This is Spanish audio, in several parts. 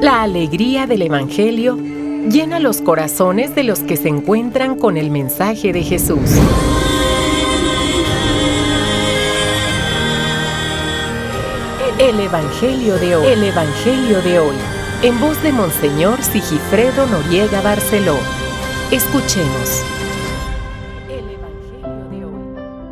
La alegría del Evangelio llena los corazones de los que se encuentran con el mensaje de Jesús. El Evangelio de hoy. El Evangelio de hoy. En voz de Monseñor Sigifredo Noriega Barceló. Escuchemos. El Evangelio de hoy.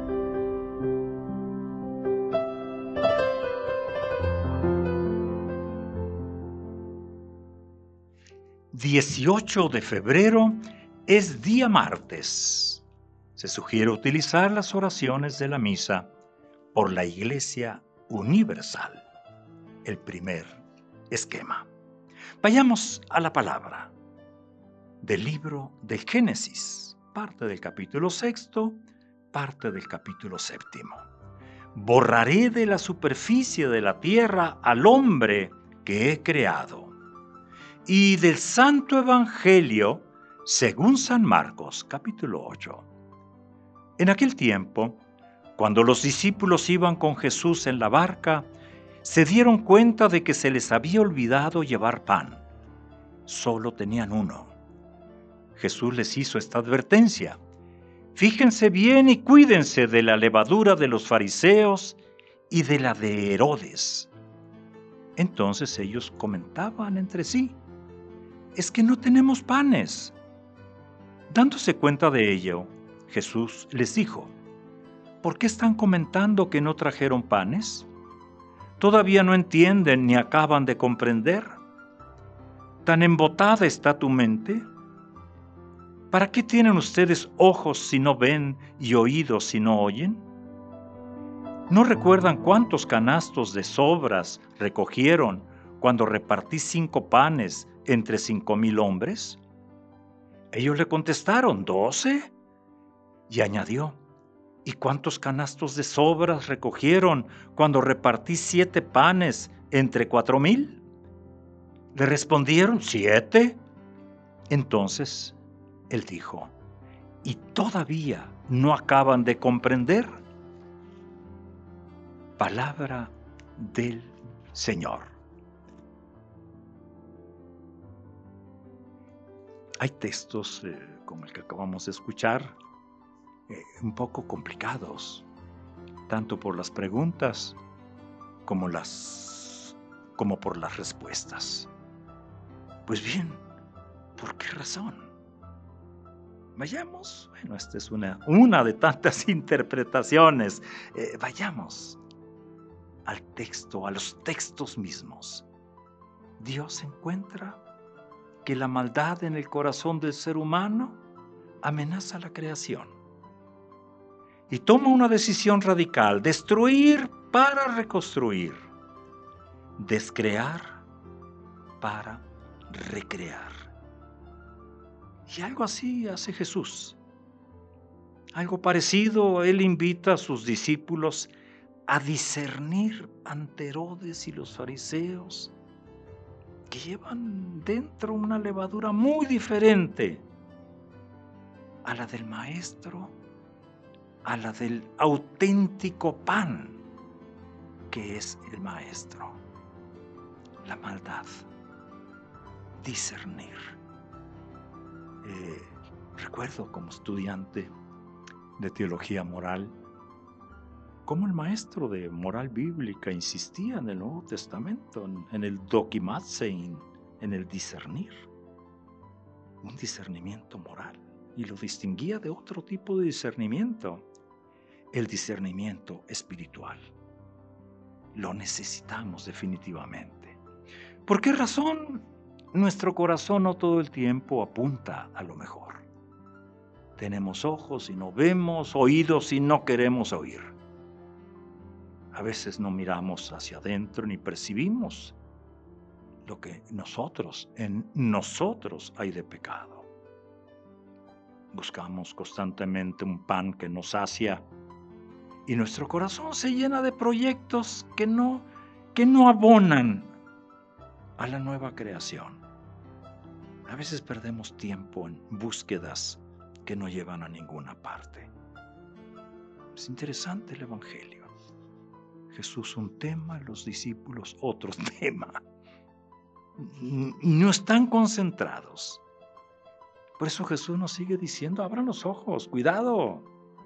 18 de febrero es día martes. Se sugiere utilizar las oraciones de la misa por la Iglesia Universal. El primer esquema. Vayamos a la palabra del libro de Génesis, parte del capítulo 6, parte del capítulo 7. Borraré de la superficie de la tierra al hombre que he creado. Y del Santo Evangelio, según San Marcos, capítulo 8. En aquel tiempo, cuando los discípulos iban con Jesús en la barca, se dieron cuenta de que se les había olvidado llevar pan. Solo tenían uno. Jesús les hizo esta advertencia: fíjense bien y cuídense de la levadura de los fariseos y de la de Herodes. Entonces ellos comentaban entre sí: es que no tenemos panes. Dándose cuenta de ello, Jesús les dijo: ¿por qué están comentando que no trajeron panes? ¿Todavía no entienden ni acaban de comprender? ¿Tan embotada está tu mente? ¿Para qué tienen ustedes ojos si no ven y oídos si no oyen? ¿No recuerdan cuántos canastos de sobras recogieron cuando repartí 5 panes entre 5,000 hombres? Ellos le contestaron: 12. Y añadió: ¿y cuántos canastos de sobras recogieron cuando repartí 7 panes entre 4,000? Le respondieron: 7. Entonces él dijo: ¿y todavía no acaban de comprender? Palabra del Señor. Hay textos, como el que acabamos de escuchar, un poco complicados, tanto por las preguntas como por las respuestas. Pues bien, ¿por qué razón? Vayamos, bueno, esta es una de tantas interpretaciones. Vayamos al texto, a los textos mismos. Dios encuentra que la maldad en el corazón del ser humano amenaza la creación y toma una decisión radical: destruir para reconstruir, descrear para recrear. Y algo así hace Jesús. Algo parecido, Él invita a sus discípulos a discernir ante Herodes y los fariseos, que llevan dentro una levadura muy diferente a la del Maestro, a la del auténtico pan que es el Maestro. La maldad. Discernir. Recuerdo como estudiante de teología moral cómo el maestro de moral bíblica insistía en el Nuevo Testamento, en el dokimazein, en el discernir, un discernimiento moral, y lo distinguía de otro tipo de discernimiento, el discernimiento espiritual. Lo necesitamos definitivamente. ¿Por qué razón? Nuestro corazón no todo el tiempo apunta a lo mejor. Tenemos ojos y no vemos, oídos y no queremos oír. A veces no miramos hacia adentro ni percibimos lo que en nosotros hay de pecado. Buscamos constantemente un pan que nos sacia y nuestro corazón se llena de proyectos que no abonan a la nueva creación. A veces perdemos tiempo en búsquedas que no llevan a ninguna parte. Es interesante el Evangelio. Jesús un tema, los discípulos otro tema. no están concentrados. Por eso Jesús nos sigue diciendo, abran los ojos, cuidado,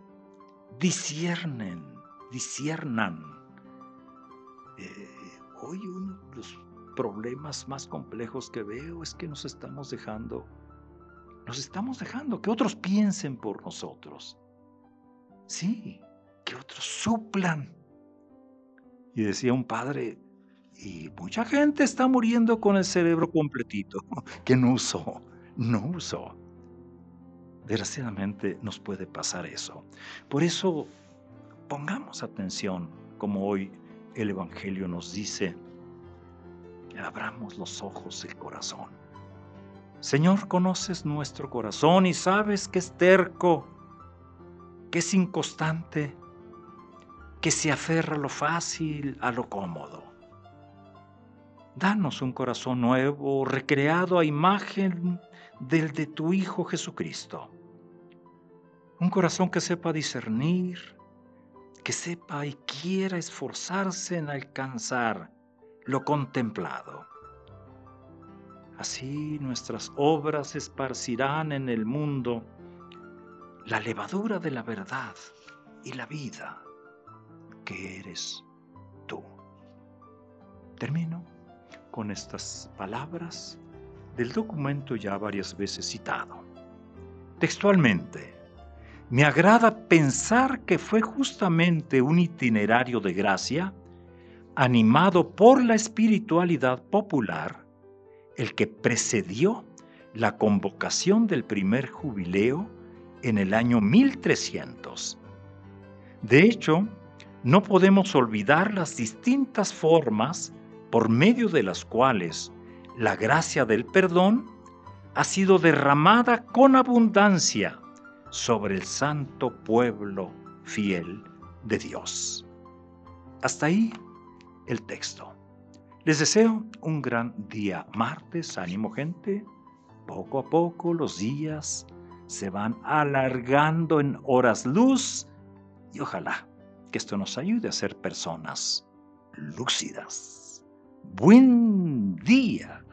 disciernan. Hoy uno de los problemas más complejos que veo es que nos estamos dejando que otros piensen por nosotros. Sí, que otros suplan. Y decía un padre, y mucha gente está muriendo con el cerebro completito, que no usó. Desgraciadamente nos puede pasar eso. Por eso pongamos atención, como hoy el Evangelio nos dice, abramos los ojos del corazón. Señor, conoces nuestro corazón y sabes que es terco, que es inconstante, que se aferra a lo fácil, a lo cómodo. Danos un corazón nuevo, recreado a imagen del de tu Hijo Jesucristo. Un corazón que sepa discernir, que sepa y quiera esforzarse en alcanzar lo contemplado. Así nuestras obras esparcirán en el mundo la levadura de la verdad y la vida que eres tú. Termino con estas palabras del documento ya varias veces citado. Textualmente, me agrada pensar que fue justamente un itinerario de gracia, animado por la espiritualidad popular, el que precedió la convocación del primer jubileo en el año 1300. De hecho, no podemos olvidar las distintas formas por medio de las cuales la gracia del perdón ha sido derramada con abundancia sobre el santo pueblo fiel de Dios. Hasta ahí el texto. Les deseo un gran día martes. Ánimo, gente. Poco a poco los días se van alargando en horas luz y ojalá que esto nos ayude a ser personas lúcidas. Buen día.